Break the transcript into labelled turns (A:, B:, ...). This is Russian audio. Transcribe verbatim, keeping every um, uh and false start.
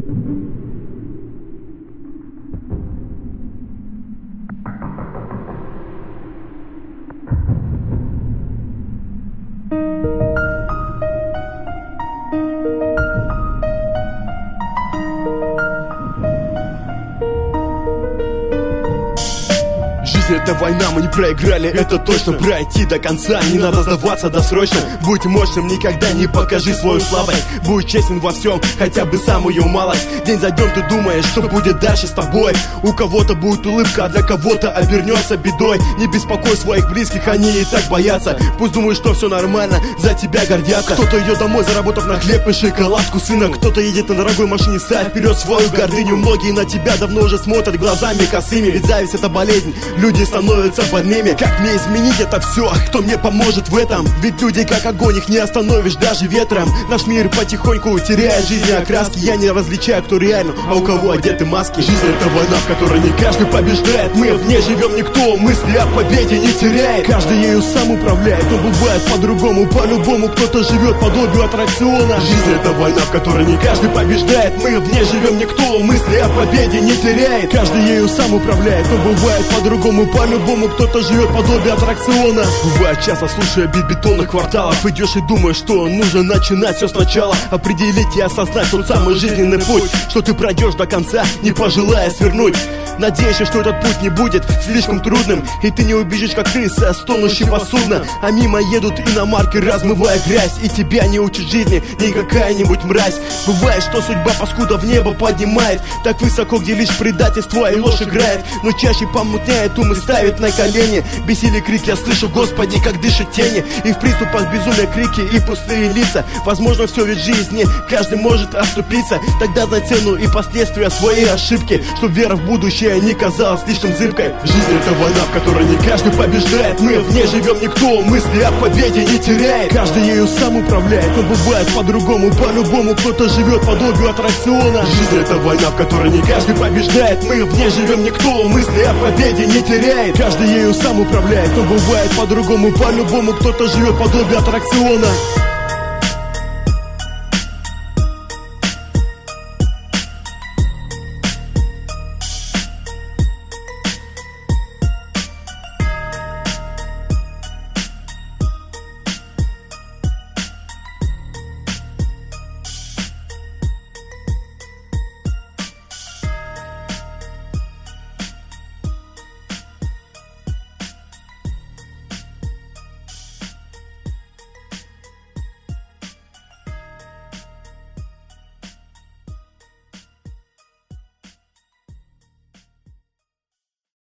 A: Это война, мы не проиграли, это точно. Пройти до конца, не надо сдаваться досрочно. Будь мощным, никогда не покажи свою слабость. Будь честен во всем, хотя бы самую малость. День за днем ты думаешь, что будет дальше с тобой. У кого-то будет улыбка, а для кого-то обернется бедой. Не беспокой своих близких, они и так боятся. Пусть думают, что все нормально, за тебя гордятся. Кто-то идет домой, заработав на хлеб и шоколадку сына. Кто-то едет на дорогой машине, ставь вперед свою гордыню. Многие на тебя давно уже смотрят глазами косыми. Ведь зависть — это болезнь, люди становятся больными. Как мне изменить это все? Кто мне поможет в этом? Ведь люди как огонь, их не остановишь даже ветром. Наш мир потихоньку теряет жизни окраски. Я не различаю, кто реально, а у кого одеты маски. Жизнь — это война, в которой не каждый побеждает. Мы в ней живем, никто мысли о победе не теряет. Каждый ею сам управляет, но бывает по-другому. По-любому кто-то живет подобию аттракциона. Жизнь — это война, в которой не каждый побеждает. Мы в ней живем, никто мысли о победе не теряет. Каждый ею сам управляет, но бывает по-другому. По-любому кто-то живет подобие аттракциона. Бывает часто, слушая бит бетонных кварталов, идешь и думаешь, что нужно начинать все сначала. Определить и осознать тот самый жизненный путь, что ты пройдешь до конца, не пожелая свернуть. Надеешься, что этот путь не будет слишком трудным, и ты не убежишь, как крыса, стонущего судна. А мимо едут иномарки, размывая грязь, и тебя не учит жизни ни какая-нибудь мразь. Бывает, что судьба паскуда в небо поднимает так высоко, где лишь предательство и ложь играет. Но чаще помутняет ум и ставит на колени. Бесили крики, я слышу, Господи, как дышат тени. И в приступах безумия крики и пустые лица. Возможно, все ведь в жизни каждый может оступиться. Тогда за цену и последствия своей ошибки, чтоб вера в будущее не казалась слишком зыбкой. Жизнь — это война, в которой не каждый побеждает. Мы в ней живем, никто мысли о победе не теряет. Каждый ею сам управляет, но бывает по-другому. По-любому кто-то живет подобию аттракциона. Жизнь — это война, в которой не каждый побеждает. Мы в ней живем, никто мысли о победе не теряет. Каждый ею сам управляет, но бывает по-другому. По-любому кто-то живет подобие аттракциона.